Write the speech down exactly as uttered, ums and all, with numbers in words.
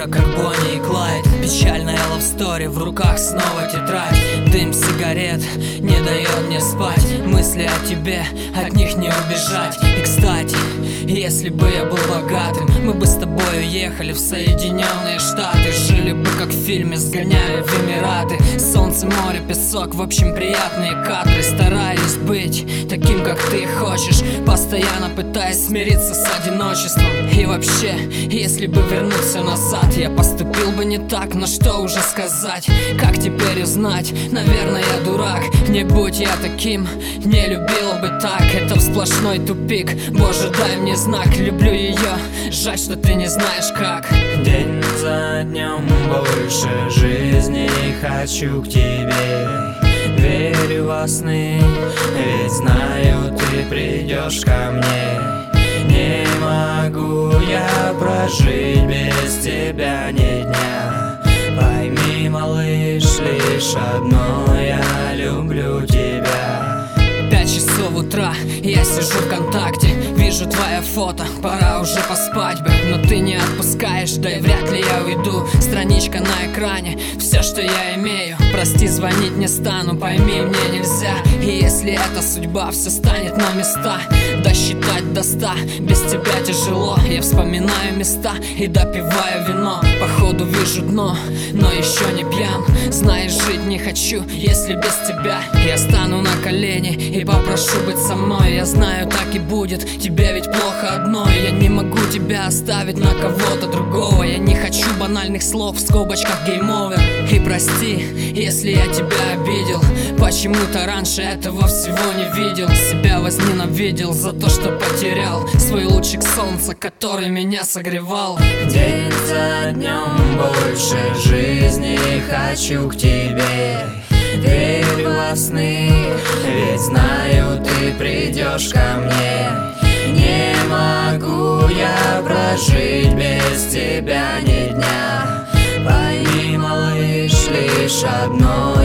мира, как Бонни и Клайд. Печальная лавстори, в руках снова тетрадь. Дым сигарет не дает мне спать. Мысли о тебе, от них не убежать. И кстати, если бы я был богатым, мы бы с тобой уехали в Соединенные Штаты. Жили бы как в фильме, сгоняли в Эмираты. Солнце, море, песок, в общем приятные кадры. Старались быть таким, как ты хочешь, постоянно пытаясь смириться с одиночеством. И вообще, если бы вернуться назад, я поступил бы не так, но что уже сказать? Как теперь узнать? Наверное, я дурак. Не будь я таким, не любила бы так. Это сплошной тупик, Боже, дай мне знак. Люблю ее, жаль, что ты не знаешь как. День за днем больше жизни хочу к тебе. Верю во сны, ведь знаю, ты придешь ко мне. Не могу я прожить без тебя ни дня. Пойми, малыш, лишь одно, я люблю тебя. Пять часов утра, я сижу ВКонтакте, вижу твое фото, пора уже поспать бы. Но ты не отпускаешь, да и вряд ли я уйду. Страничка на экране, все, что я имею. Прости, звонить не стану, пойми, мне нельзя. И если это судьба, все станет на места. Досчитать до ста, без тебя тяжело. Я вспоминаю места и допиваю вино. Походу вижу дно, но еще не пьян. Знаешь, жить не хочу, если без тебя. Я стану на колени и попрошу быть со мной. Я знаю, так и будет, тебе ведь плохо одной. Я не могу тебя оставить на кого-то другого. Я не хочу банальных слов, в скобочках гейм-овер. И прости, если я тебя обидел. Почему-то раньше этого всего не видел. Себя возненавидел за то, что потерял свой лучик солнца, который меня согревал. День за днем больше жизни хочу к тебе. Верю во сны, ведь знаю, ты придешь ко мне. Не могу я прожить без тебя ни дня. Пойми, малыш, лишь одно,